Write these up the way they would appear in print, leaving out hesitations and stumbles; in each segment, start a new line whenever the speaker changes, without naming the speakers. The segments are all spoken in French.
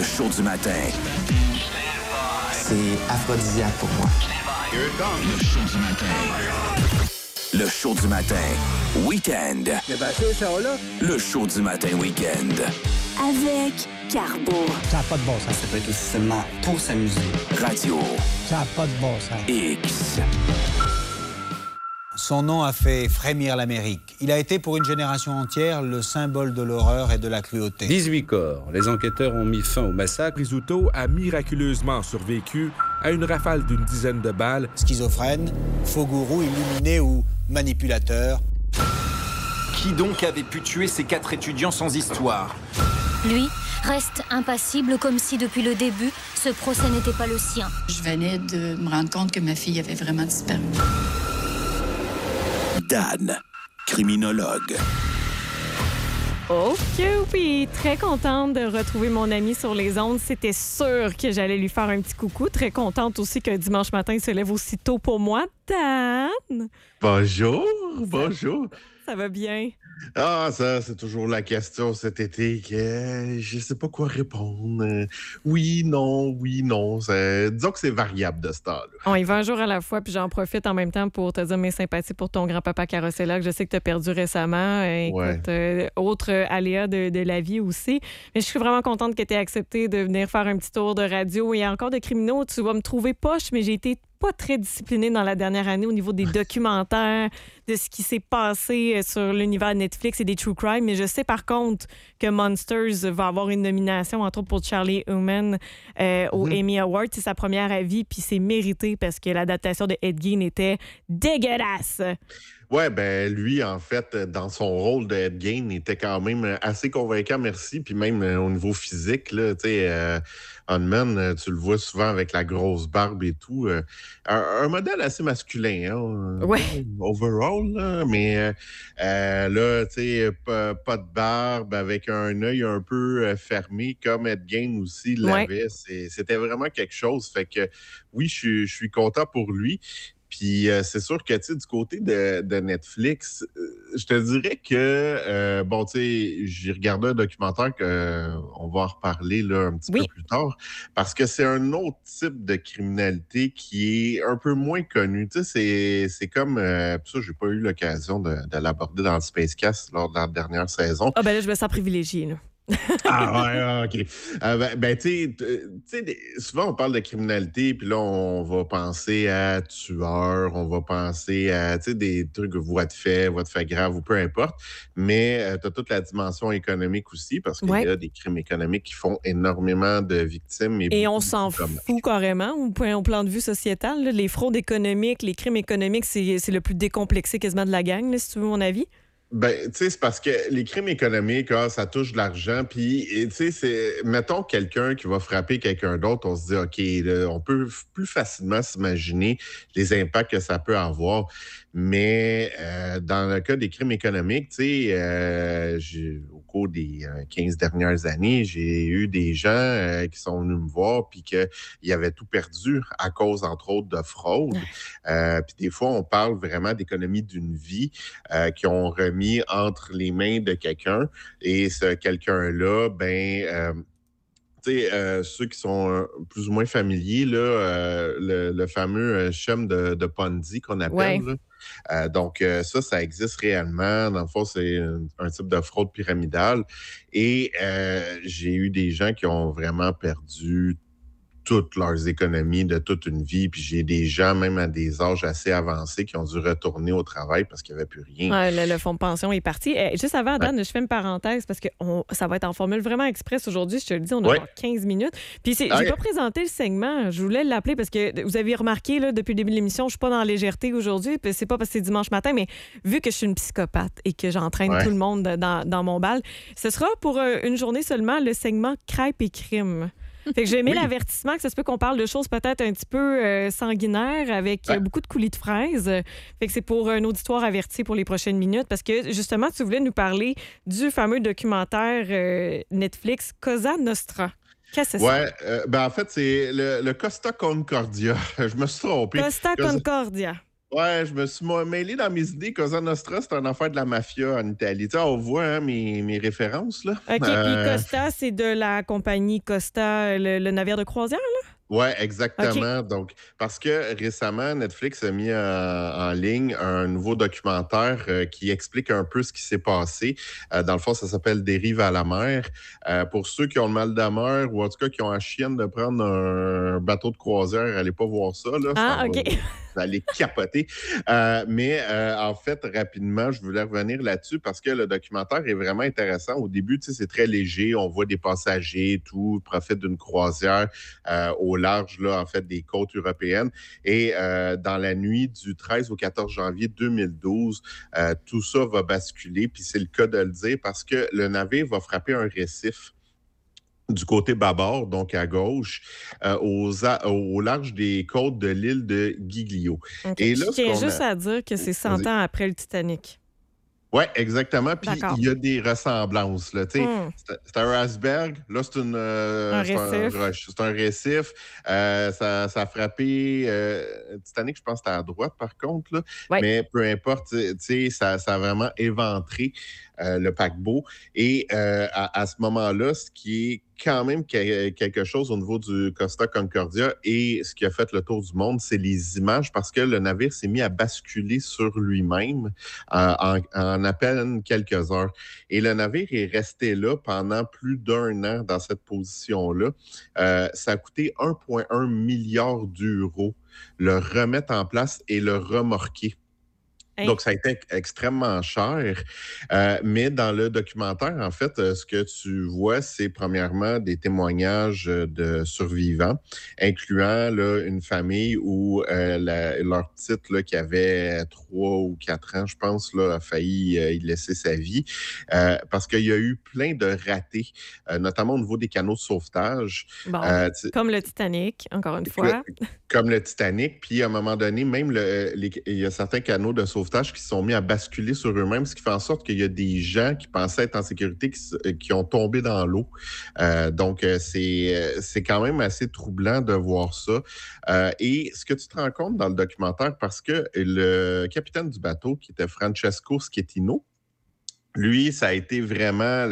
Le show du matin.
C'est aphrodisiaque pour moi.
Le show du matin. Le show du matin. Week-end. Le show du matin week-end.
Avec Carbo.
Ça n'a pas de bon sens.
Ça peut être aussi seulement pour s'amuser.
Radio.
Ça n'a pas de bon sens.
X.
Son nom a fait frémir l'Amérique. Il a été pour une génération entière le symbole de l'horreur et de la cruauté.
18 corps. Les enquêteurs ont mis fin au massacre.
Rizzuto a miraculeusement survécu à une rafale d'une dizaine de balles.
Schizophrène, faux gourou, illuminé ou manipulateur.
Qui donc avait pu tuer ces 4 étudiants sans histoire?
Lui reste impassible comme si depuis le début, ce procès n'était pas le sien.
Je venais de me rendre compte que ma fille avait vraiment disparu.
Dan, criminologue.
OK, oui, très contente de retrouver mon ami sur les ondes. C'était sûr que j'allais lui faire un petit coucou. Très contente aussi que dimanche matin, il se lève aussitôt pour moi. Dan!
Bonjour, bonjour.
Ça va bien?
Ah, ça, c'est toujours la question cet été que je sais pas quoi répondre. Oui, non. Disons que c'est variable de ce temps-là.
On y va un jour à la fois, puis j'en profite en même temps pour te dire mes sympathies pour ton grand-papa Carosella, que je sais que tu as perdu récemment. Écoute, autre aléa de la vie aussi. Mais je suis vraiment contente que tu aies accepté de venir faire un petit tour de radio. Il y a encore de criminaux. Tu vas me trouver poche, mais j'ai été pas très disciplinée dans la dernière année au niveau des documentaires, de ce qui s'est passé sur l'univers Netflix et des true crime. Mais je sais par contre que Monsters va avoir une nomination, entre autres pour Charlie Hunnam au Emmy Award. C'est sa première à vie, puis c'est mérité parce que l'adaptation de Ed Gein était dégueulasse.
Ouais, ben lui, en fait, dans son rôle de Ed Gein, était quand même assez convaincant, merci. Puis même au niveau physique, là, tu sais, Hunman, tu le vois souvent avec la grosse barbe et tout. Un modèle assez masculin, hein, overall, là, mais là, tu sais, pas de barbe, avec un œil un peu fermé, comme Ed Gein aussi l'avait. C'était vraiment quelque chose. Fait que oui, je suis content pour lui. Puis c'est sûr que, tu sais, du côté de Netflix, je te dirais que, bon, tu sais, j'ai regardé un documentaire qu'on va en reparler là, un petit peu plus tard, parce que c'est un autre type de criminalité qui est un peu moins connu. Tu sais, c'est comme, ça, j'ai pas eu l'occasion de l'aborder dans le Spacecast lors de la dernière saison.
Ah ben là, je me sens privilégiée, là.
Ah ouais, OK. Tu sais, souvent on parle de criminalité, puis là, on va penser à tueurs, on va penser à, tu sais, des trucs, voies de fait grave ou peu importe, mais tu as toute la dimension économique aussi, parce qu'il y a des crimes économiques qui font énormément de victimes. Et
on s'en fout carrément, au plan de vue sociétal. Là, les fraudes économiques, les crimes économiques, c'est le plus décomplexé quasiment de la gang, là, si tu veux mon avis.
Ben, tu sais, c'est parce que les crimes économiques, ça touche de l'argent. Puis, tu sais, mettons quelqu'un qui va frapper quelqu'un d'autre, on se dit, OK, là, on peut plus facilement s'imaginer les impacts que ça peut avoir. Mais dans le cas des crimes économiques, tu sais, au cours des 15 dernières années, j'ai eu des gens qui sont venus me voir puis qu'ils avaient tout perdu à cause, entre autres, de fraude. Puis des fois, on parle vraiment d'économie d'une vie qui ont remis entre les mains de quelqu'un. Et ce quelqu'un-là, ceux qui sont plus ou moins familiers, là, le fameux chum de Ponzi qu'on appelle. Là. Donc, ça existe réellement. Dans le fond, c'est un type de fraude pyramidale. Et j'ai eu des gens qui ont vraiment perdu toutes leurs économies de toute une vie. Puis j'ai des gens, même à des âges assez avancés, qui ont dû retourner au travail parce qu'il n'y avait plus rien.
Ouais, le fonds de pension est parti. Juste avant, Dan, je fais une parenthèse parce que ça va être en formule vraiment express aujourd'hui. Je te le dis, on a genre 15 minutes. Puis j'ai pas présenté le segment. Je voulais l'appeler parce que vous avez remarqué là, depuis le début de l'émission, je suis pas dans la légèreté aujourd'hui. Puis c'est pas parce que c'est dimanche matin, mais vu que je suis une psychopathe et que j'entraîne tout le monde dans mon bal, ce sera pour une journée seulement le segment crêpes et crimes. Fait que j'ai aimé l'avertissement que ça se peut qu'on parle de choses peut-être un petit peu sanguinaires avec beaucoup de coulis de fraises. Fait que c'est pour un auditoire averti pour les prochaines minutes parce que justement, tu voulais nous parler du fameux documentaire Netflix Cosa Nostra. Qu'est-ce que c'est ça?
En fait, c'est le Costa Concordia. Je me suis trompé.
Costa Concordia.
Ouais, je me suis mêlé dans mes idées. Cosa Nostra, c'est une affaire de la mafia en Italie. Tu sais, on voit hein, mes références, là.
OK, puis Costa, c'est de la compagnie Costa, le navire de croisière, là?
Oui, exactement.
OK.
Donc, parce que récemment, Netflix a mis en ligne un nouveau documentaire qui explique un peu ce qui s'est passé. Dans le fond, ça s'appelle Dérive à la mer. Pour ceux qui ont le mal de mer ou en tout cas qui ont la chienne de prendre un bateau de croisière, allez pas voir ça. Là,
Ah, OK.
Vous allez capoter. Mais en fait, rapidement, je voulais revenir là-dessus parce que le documentaire est vraiment intéressant. Au début, tu sais, c'est très léger. On voit des passagers, tout, profitent d'une croisière au large, là, en fait, des côtes européennes. Et dans la nuit du 13 au 14 janvier 2012, tout ça va basculer. Puis c'est le cas de le dire parce que le navire va frapper un récif du côté bâbord, donc à gauche, au large des côtes de l'île de Giglio.
Okay. Et là, je tiens juste à dire que c'est 100 ans après le Titanic.
Oui, exactement. Puis il y a des ressemblances. Là. C'est un iceberg. Là, c'est un récif. Ça a frappé. Titanic, je pense que c'était à droite, par contre. Là. Ouais. Mais peu importe, ça a vraiment éventré le paquebot. Et à ce moment-là, ce qui est quand même quelque chose au niveau du Costa Concordia et ce qui a fait le tour du monde, c'est les images parce que le navire s'est mis à basculer sur lui-même en à peine quelques heures. Et le navire est resté là pendant plus d'1 an dans cette position-là. Ça a coûté 1,1 milliard d'euros le remettre en place et le remorquer. Donc, ça a été extrêmement cher. Mais dans le documentaire, en fait, ce que tu vois, c'est premièrement des témoignages de survivants, incluant là, une famille où leur petite, là, qui avait 3 ou 4 ans, je pense, là, a failli y laisser sa vie. Parce qu'il y a eu plein de ratés, notamment au niveau des canaux de sauvetage.
Bon, comme le Titanic, encore une fois.
Comme le Titanic. Puis, à un moment donné, même il y a certains canaux de sauvetage qui se sont mis à basculer sur eux-mêmes, ce qui fait en sorte qu'il y a des gens qui pensaient être en sécurité qui ont tombé dans l'eau. Donc, c'est quand même assez troublant de voir ça. Et ce que tu te rends compte dans le documentaire, parce que le capitaine du bateau, qui était Francesco Schettino, lui, ça a été vraiment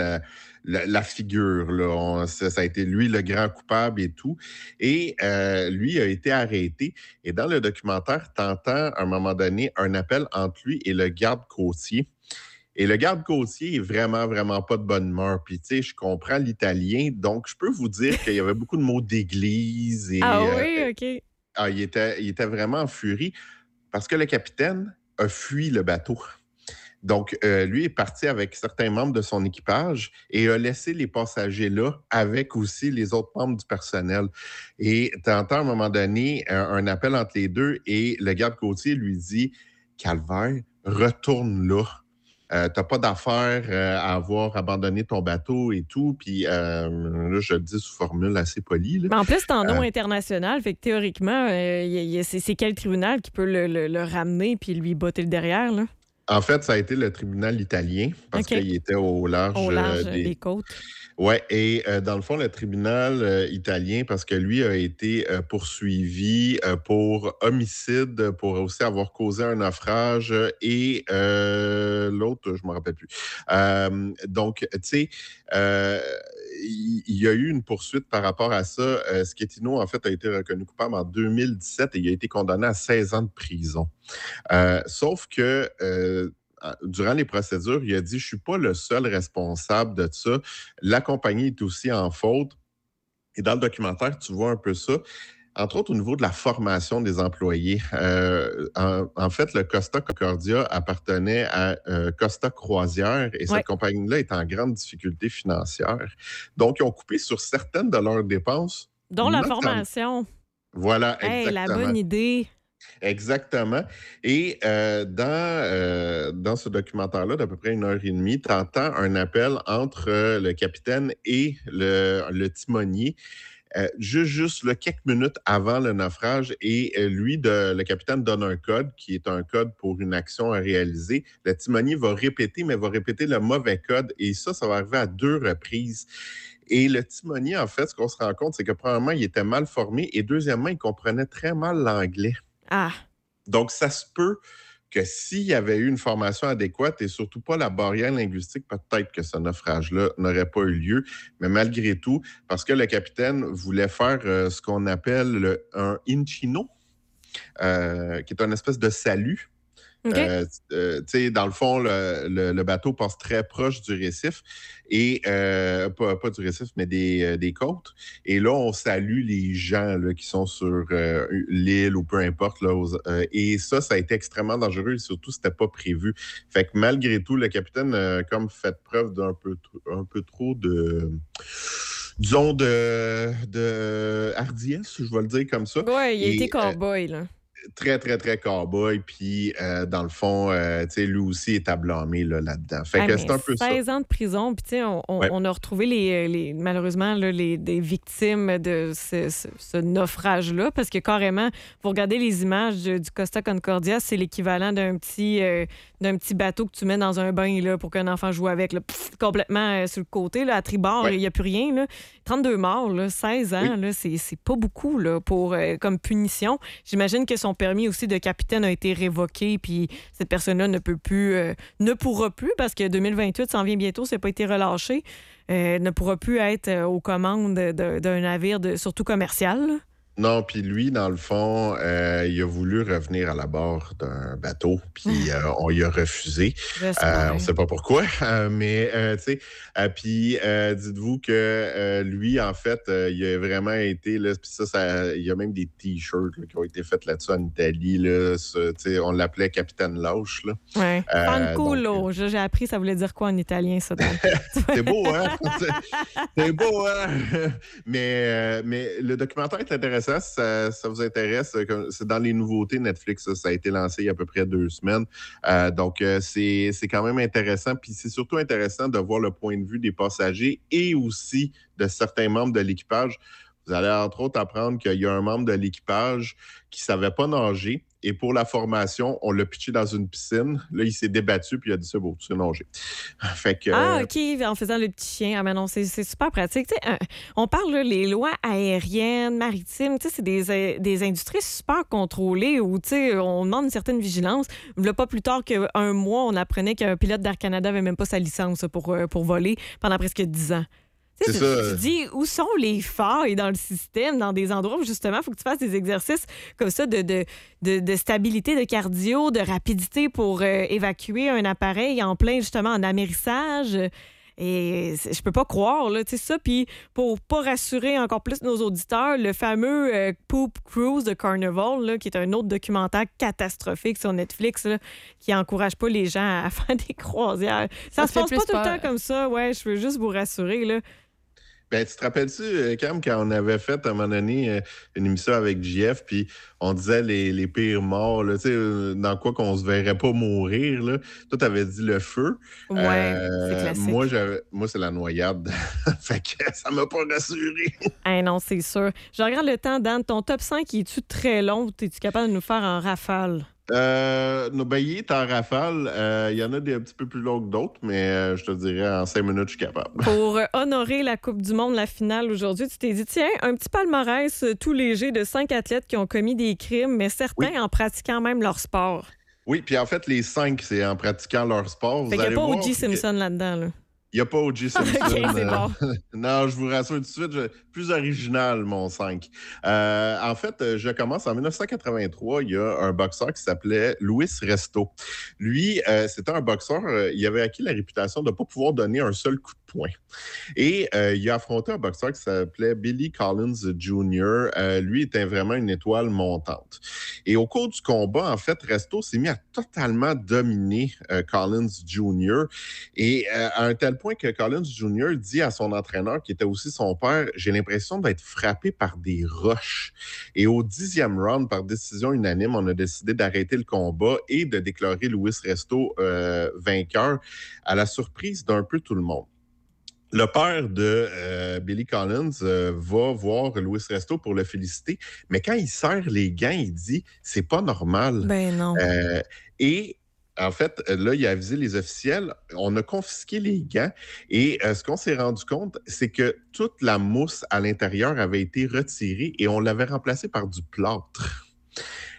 la figure. Là. Ça a été lui le grand coupable et tout. Et lui a été arrêté. Et dans le documentaire, tu entends à un moment donné un appel entre lui et le garde côtier. Et le garde côtier est vraiment, vraiment pas de bonne humeur. Puis, tu sais, je comprends l'italien. Donc, je peux vous dire qu'il y avait beaucoup de mots d'église. Et,
oui, OK.
Il était vraiment en furie parce que le capitaine a fui le bateau. Donc, lui est parti avec certains membres de son équipage et a laissé les passagers là avec aussi les autres membres du personnel. Et tu entends à un moment donné un appel entre les deux et le garde côtier lui dit « Calvaire, retourne là. T'as pas d'affaire à avoir abandonné ton bateau et tout. » Puis là, je le dis sous formule assez polie. Là.
Mais en plus, c'est en nom international. Fait que théoriquement, c'est quel tribunal qui peut le ramener puis lui botter le derrière, là?
En fait, ça a été le tribunal italien parce qu'il était au large
des côtes.
Oui, et dans le fond, le tribunal italien, parce que lui a été poursuivi pour homicide, pour aussi avoir causé un naufrage, et l'autre, je ne me rappelle plus. Donc, tu sais, il y a eu une poursuite par rapport à ça. Schettino, en fait, a été reconnu coupable en 2017 et il a été condamné à 16 ans de prison. Sauf que durant les procédures, il a dit « Je ne suis pas le seul responsable de ça. La compagnie est aussi en faute. » Et dans le documentaire, tu vois un peu ça. Entre autres, au niveau de la formation des employés. En fait, le Costa Concordia appartenait à Costa Croisière et cette compagnie-là est en grande difficulté financière. Donc, ils ont coupé sur certaines de leurs dépenses.
Dont la formation.
Voilà, exactement.
La bonne idée.
Exactement. Et dans ce documentaire-là, d'à peu près 1h30, tu entends un appel entre le capitaine et le timonier. Juste quelques minutes avant le naufrage, et lui, le capitaine donne un code qui est un code pour une action à réaliser. Le timonier va répéter, mais va répéter le mauvais code, et ça va arriver à 2 reprises. Et le timonier, en fait, ce qu'on se rend compte, c'est que premièrement, il était mal formé, et deuxièmement, il comprenait très mal l'anglais.
Ah!
Donc, ça se peut que s'il y avait eu une formation adéquate et surtout pas la barrière linguistique, peut-être que ce naufrage-là n'aurait pas eu lieu. Mais malgré tout, parce que le capitaine voulait faire ce qu'on appelle un inchino, qui est une espèce de salut.
Okay.
Dans le fond, le bateau passe très proche du récif, et pas du récif, mais des côtes. Et là, on salue les gens là, qui sont sur l'île ou peu importe. Là, et ça a été extrêmement dangereux et surtout, c'était pas prévu. Fait que malgré tout, le capitaine a comme fait preuve d'un peu trop de... disons, de hardiesse, je vais le dire comme ça.
Oui, il a été cow-boy, là.
Très, très, très cow-boy. Puis, dans le fond, lui aussi est à blâmer là-dedans. Fait que c'est un peu
16 ans de prison. Puis, tu sais, on a retrouvé malheureusement des victimes de ce naufrage-là. Parce que carrément, vous regardez les images du Costa Concordia, c'est l'équivalent d'un petit bateau que tu mets dans un bain là, pour qu'un enfant joue avec. Là, complètement sur le côté, là, à tribord, il n'y a plus rien. Là. 32 morts, là, 16 ans, là, c'est pas beaucoup là, pour, comme punition. J'imagine que son permis aussi de capitaine a été révoqué, puis cette personne-là ne pourra plus, parce que 2028 s'en vient bientôt, ça n'a pas été relâché, ne pourra plus être aux commandes d'un navire, surtout commercial. Là.
Non, puis lui, dans le fond, il a voulu revenir à la bord d'un bateau, puis on lui a refusé. On ne sait pas pourquoi, mais tu sais, puis dites-vous que lui, en fait, il a vraiment été, là, puis ça, il y a même des T-shirts là, qui ont été faits là-dessus en Italie, là, on l'appelait Capitaine Lâche.
Oui, fanculo, j'ai appris, ça voulait dire quoi en italien, ça?
C'est beau, hein? C'est beau, hein? Mais le documentaire est intéressant. Si ça vous intéresse, c'est dans les nouveautés Netflix. Ça a été lancé il y a à peu près 2 semaines. Donc, c'est quand même intéressant. Puis c'est surtout intéressant de voir le point de vue des passagers et aussi de certains membres de l'équipage. Vous allez entre autres apprendre qu'il y a un membre de l'équipage qui ne savait pas nager. Et pour la formation, on l'a pitché dans une piscine. Là, il s'est débattu puis il a dit « c'est beau, tu sais nager ». Fait que,
OK, en faisant le petit chien. Ah, mais non, c'est super pratique. On parle, là, les lois aériennes, maritimes, c'est des industries super contrôlées où on demande une certaine vigilance. Il n'y a pas plus tard qu'un mois, on apprenait qu'un pilote d'Air Canada n'avait même pas sa licence pour voler pendant presque 10 ans. Tu dis, où sont les failles dans le système, dans des endroits où, justement, il faut que tu fasses des exercices comme ça de stabilité, de cardio, de rapidité pour évacuer un appareil en plein, justement, en amérissage. Et je peux pas croire, là, tu sais, ça. Puis, pour pas rassurer encore plus nos auditeurs, le fameux Poop Cruise de Carnival, là, qui est un autre documentaire catastrophique sur Netflix, là, qui encourage pas les gens à faire des croisières. Ça se passe pas tout le temps comme ça. Ouais, je veux juste vous rassurer, là.
Ben, tu te rappelles-tu, Cam, quand on avait fait à un moment donné une émission avec JF, puis on disait les pires morts, là, dans quoi qu'on se verrait pas mourir, là. Toi, t'avais dit le feu.
Ouais, c'est classique.
Moi, c'est la noyade. Fait que ça m'a pas rassuré.
Non, c'est sûr. Je regarde le temps, Dan. Ton top 5, es-tu très long? Es-tu capable de nous faire en rafale?
Il est en rafale. Il y en a un petit peu plus longs que d'autres, mais je te dirais, en 5 minutes, je suis capable.
Pour honorer la Coupe du monde, la finale aujourd'hui, tu t'es dit, tiens, un petit palmarès tout léger de 5 athlètes qui ont commis des crimes, mais certains en pratiquant même leur sport. Oui,
puis en fait, les 5, c'est en pratiquant leur sport.
Fait qu'il n'y a pas O.J. Simpson là-dedans, là.
Il n'y a pas O.J. Simpson.
OK, c'est bon.
Non, je vous rassure tout de suite, plus original, mon 5. En fait, je commence en 1983. Il y a un boxeur qui s'appelait Luis Resto. Lui, c'était un boxeur, il avait acquis la réputation de ne pas pouvoir donner un seul coup de poing. Et il a affronté un boxeur qui s'appelait Billy Collins Jr. Lui était vraiment une étoile montante. Et au cours du combat, en fait, Resto s'est mis à totalement dominer Collins Jr. Et à un tel point que Collins Jr. dit à son entraîneur, qui était aussi son père, « J'ai l'impression d'être frappé par des roches. » Et au 10e round, par décision unanime, on a décidé d'arrêter le combat et de déclarer Luis Resto vainqueur à la surprise d'un peu tout le monde. Le père de Billy Collins va voir Luis Resto pour le féliciter, mais quand il serre les gants, il dit « C'est pas normal. »
Ben non.
Et en fait, là, il a avisé les officiels, on a confisqué les gants et ce qu'on s'est rendu compte, c'est que toute la mousse à l'intérieur avait été retirée et on l'avait remplacée par du plâtre.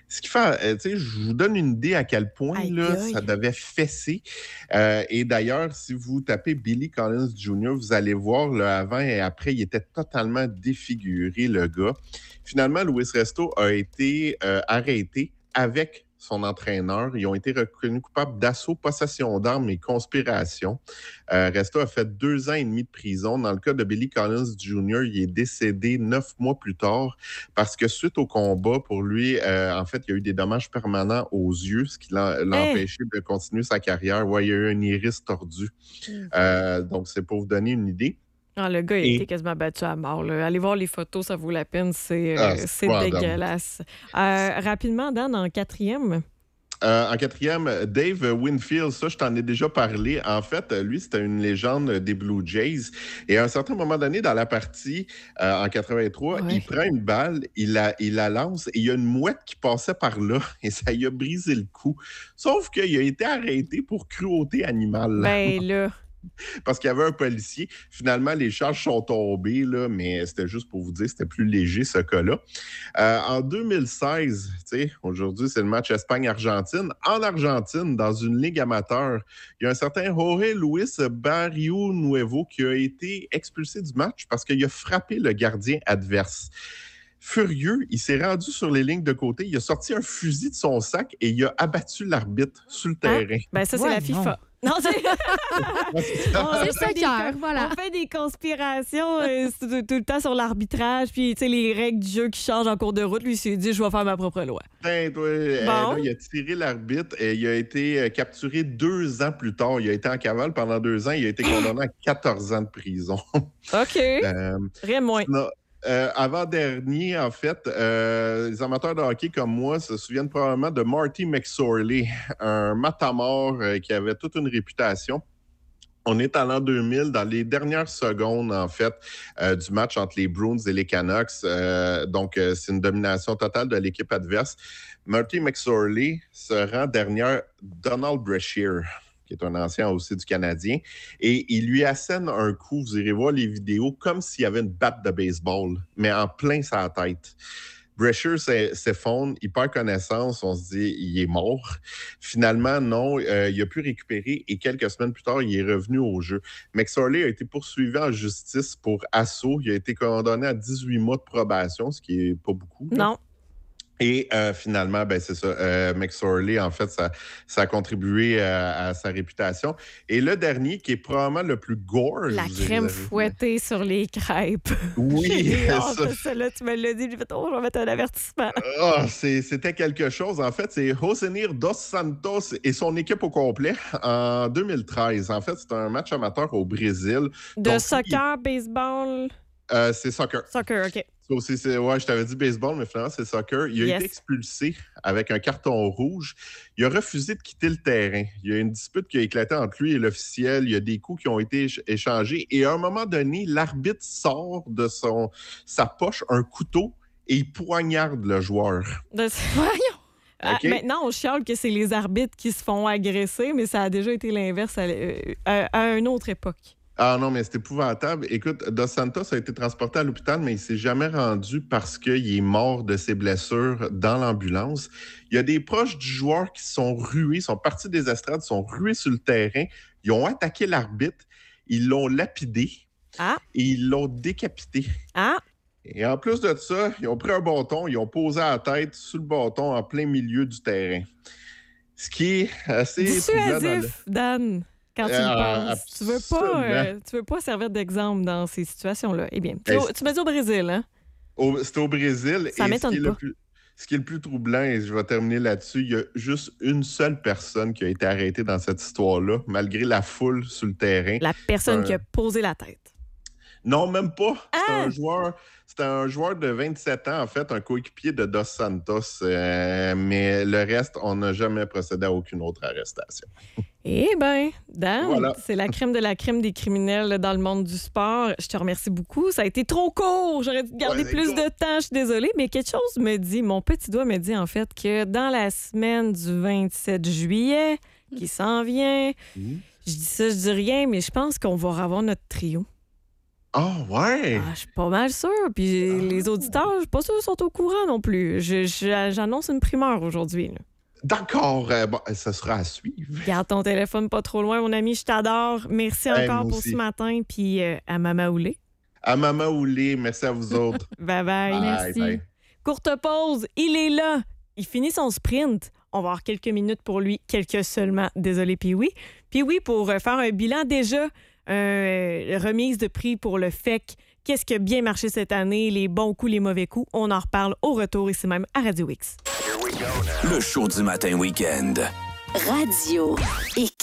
Ce qui fait, tu sais, je vous donne une idée à quel point là, ça devait fesser. Et d'ailleurs, si vous tapez Billy Collins Jr., vous allez voir le avant et après, il était totalement défiguré, le gars. Finalement, Luis Resto a été arrêté avec son entraîneur. Ils ont été reconnus coupables d'assaut, possession d'armes et conspiration. Resto a fait 2 ans et demi de prison. Dans le cas de Billy Collins Jr., il est décédé 9 mois plus tard parce que suite au combat, pour lui, en fait, il y a eu des dommages permanents aux yeux, ce qui l'a empêché de continuer sa carrière. Ouais, il y a eu un iris tordu. Donc, c'est pour vous donner une idée.
Ah, le gars, il a été quasiment battu à mort. Là. Allez voir les photos, ça vaut la peine. C'est dégueulasse. Rapidement, Dan, en 4e.
En 4e, Dave Winfield, ça, je t'en ai déjà parlé. En fait, lui, c'était une légende des Blue Jays. Et à un certain moment donné, dans la partie, en 83, il prend une balle, il la lance et il y a une mouette qui passait par là et ça lui a brisé le cou. Sauf qu'il a été arrêté pour cruauté animale.
Ben là...
Parce qu'il y avait un policier. Finalement, les charges sont tombées, là, mais c'était juste pour vous dire, c'était plus léger, ce cas-là. En 2016, aujourd'hui, c'est le match Espagne-Argentine. En Argentine, dans une ligue amateur, il y a un certain Jorge Luis Barrio Nuevo qui a été expulsé du match parce qu'il a frappé le gardien adverse. Furieux, il s'est rendu sur les lignes de côté, il a sorti un fusil de son sac et il a abattu l'arbitre sur le terrain.
Ben ça, c'est la FIFA. Non, c'est
voilà.
On fait des conspirations tout le temps sur l'arbitrage, puis les règles du jeu qui changent en cours de route. Lui, il s'est dit, je vais faire ma propre loi.
Là, il a tiré l'arbitre et il a été capturé 2 ans plus tard. Il a été en cavale pendant 2 ans. Il a été condamné à 14 ans de prison.
OK. Rien moins.
Avant-dernier, en fait, les amateurs de hockey comme moi se souviennent probablement de Marty McSorley, un matamor qui avait toute une réputation. On est en l'an 2000, dans les dernières secondes, en fait, du match entre les Bruins et les Canucks. Donc, c'est une domination totale de l'équipe adverse. Marty McSorley se rend derrière Donald Brashear, qui est un ancien aussi du Canadien, et il lui assène un coup, vous irez voir les vidéos, comme s'il y avait une batte de baseball, mais en plein sa tête. Brashear s'effondre, il perd connaissance, on se dit il est mort. Finalement, non, il a pu récupérer et quelques semaines plus tard, il est revenu au jeu. McSorley a été poursuivi en justice pour assaut. Il a été condamné à 18 mois de probation, ce qui n'est pas beaucoup.
Non.
Et finalement, ben c'est ça. McSorley, en fait, ça a contribué à sa réputation. Et le dernier, qui est probablement le plus gore...
La crème fouettée sur les crêpes.
Oui,
ça. Là, tu me l'as dit, j'ai fait, je vais mettre un avertissement.
C'était quelque chose. En fait, c'est Josenir Dos Santos et son équipe au complet en 2013. En fait, c'est un match amateur au Brésil.
De soccer, baseball...
c'est soccer.
Soccer, OK.
Aussi, je t'avais dit baseball, mais finalement, c'est soccer. Il a été expulsé avec un carton rouge. Il a refusé de quitter le terrain. Il y a une dispute qui a éclaté entre lui et l'officiel. Il y a des coups qui ont été échangés. Et à un moment donné, l'arbitre sort de sa poche un couteau et il poignarde le joueur.
Okay. Maintenant, on chiale que c'est les arbitres qui se font agresser, mais ça a déjà été l'inverse à une autre époque.
Ah non, mais c'est épouvantable. Écoute, Dos Santos a été transporté à l'hôpital, mais il ne s'est jamais rendu parce qu'il est mort de ses blessures dans l'ambulance. Il y a des proches du joueur qui sont rués, sont partis des estrades, sont rués sur le terrain. Ils ont attaqué l'arbitre, ils l'ont lapidé et ils l'ont décapité. Et en plus de ça, ils ont pris un bâton, ils ont posé la tête sur le bâton en plein milieu du terrain. Ce qui est assez...
Dissuasif, Dan. Quand tu le penses. Tu veux pas servir d'exemple dans ces situations-là. Eh bien, tu m'as dit au Brésil, hein?
C'était au Brésil.
Ça m'étonne pas.
Ce qui est le plus troublant, et je vais terminer là-dessus, il y a juste une seule personne qui a été arrêtée dans cette histoire-là, malgré la foule sur le terrain.
La personne qui a posé la tête.
Non, même pas. C'était un joueur de 27 ans, en fait, un coéquipier de Dos Santos. Mais le reste, on n'a jamais procédé à aucune autre arrestation.
Eh bien, Dan, c'est la crème de la crème des criminels dans le monde du sport. Je te remercie beaucoup. Ça a été trop court. J'aurais dû garder plus de temps. Je suis désolée. Mais quelque chose me dit, mon petit doigt me dit en fait que dans la semaine du 27 juillet, qui s'en vient, je dis ça, je dis rien, mais je pense qu'on va avoir notre trio.
Ah, ouais?
Je suis pas mal sûre. Puis les auditeurs, je suis pas sûre qu'ils sont au courant non plus. J'annonce une primeur aujourd'hui. Là.
D'accord. Bon, ça sera à suivre.
Garde ton téléphone pas trop loin, mon ami. Je t'adore. Merci encore pour ce matin. Puis à Mama Oulé.
À Mama Oulé. Merci à vous autres.
Bye-bye.
Merci. Bye.
Courte pause. Il est là. Il finit son sprint. On va avoir quelques minutes pour lui. Quelques seulement. Désolé, Pee-Wee. Pee-Wee, pour faire un bilan déjà, remise de prix pour le FEC. Qu'est-ce qui a bien marché cette année? Les bons coups, les mauvais coups. On en reparle au retour ici même à Radio X.
Le show du matin week-end.
Radio X.